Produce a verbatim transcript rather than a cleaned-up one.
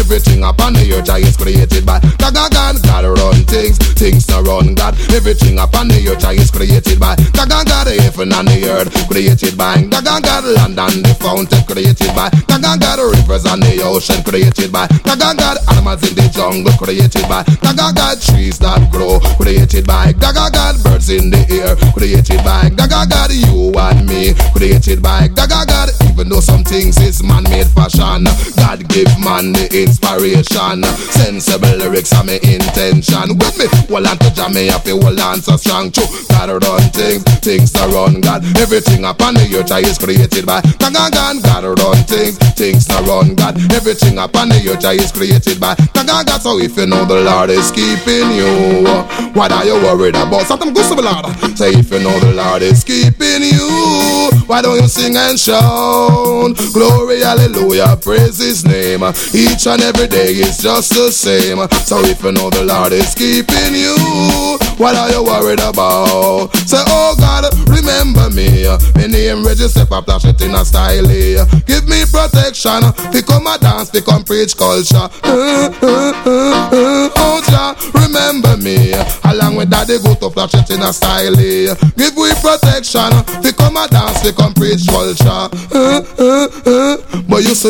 Everything upon the earth is created by God. God, God run things, things to run God. Everything upon the earth is created by God. God, the heaven and the earth created by God. God, land and the fountain created by God. God, rivers and the ocean created by God. God, animals in the jungle created by God. God, trees that grow created by God. God, birds in the air created by God. God, you and me created by God. God, even though some things is man-made fashion, God give man the inspiration. Sensible lyrics are my intention. With me, hold on to jam me up, you hold on so strong too. God run things, things to run God. Everything upon the earth is created by God. God, God run things, things to run God. Everything upon the earth is created by God. God. So if you know the Lord is keeping you, what are you worried about? Something good to the Lord. Say if you know the Lord is keeping you, why don't you sing and shout? Glory, hallelujah, praise His name. Each and every day is just the same. So if you know the Lord is keeping you, what are you worried about? Say, oh God, remember me. My name register for flash it in a style. Give me protection. Fi come a dance, fi come preach culture. Oh Jah, remember me. Along with that they go to flash it in a style. Give we protection. Fi come a dance, fi come preach culture. But you see